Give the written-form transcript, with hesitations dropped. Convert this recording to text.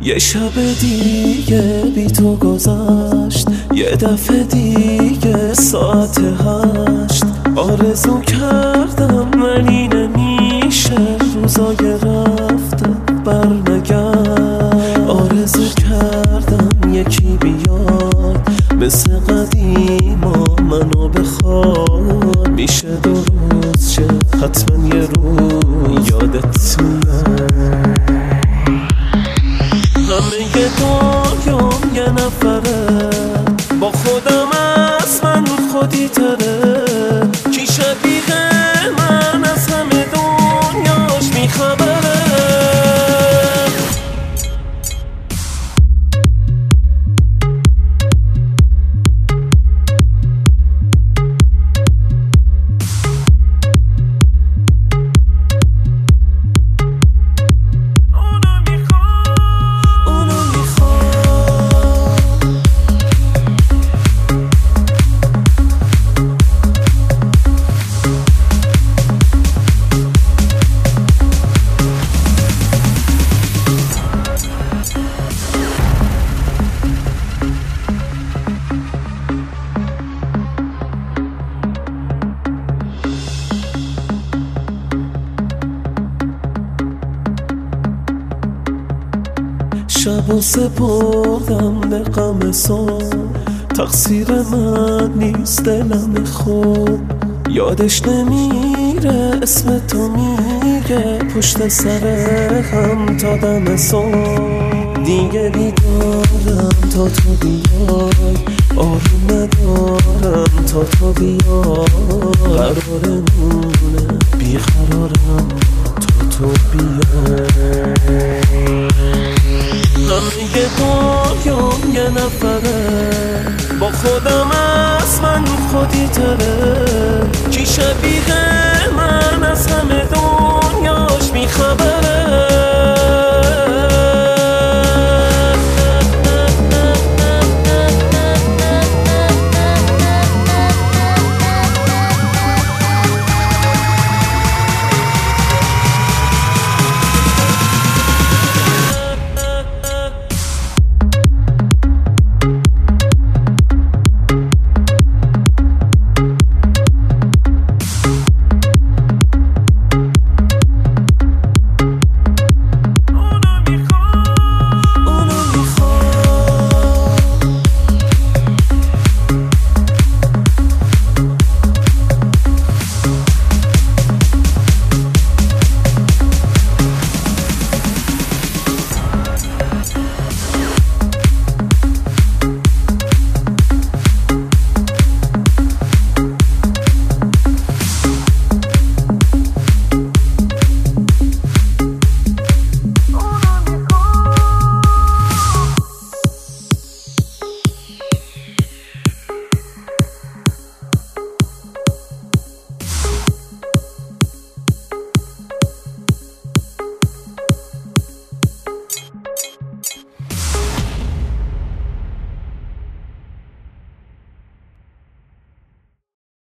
یه شب دیگه بی تو گذشت، یه دفعه دیگه ساعت 8. آرزو کردم ولی نمیشه، روزای رفته برنگرد. آرزو کردم یکی بیاد مثل قدیما منو بخواد. میشه درست شه حتما یه روز یادت میاد. همه دنیام یه نفره، با خودم از من خودی تره. کی شبیه من از همه دنیاش میخبره. شب و سپردم به غم صبح، تقصیر من نیست دلم خوب. یادش نمیره اسم تو میگه پشت سر هم تا دم صبح. دیگه بیدارم تا تو بیای، آروم ندارم تا تو بیای. قرارمونه بیقرارم تا تو بیای. همه دنیام یه نفره، با خودم از من خودی تره. کی شبیه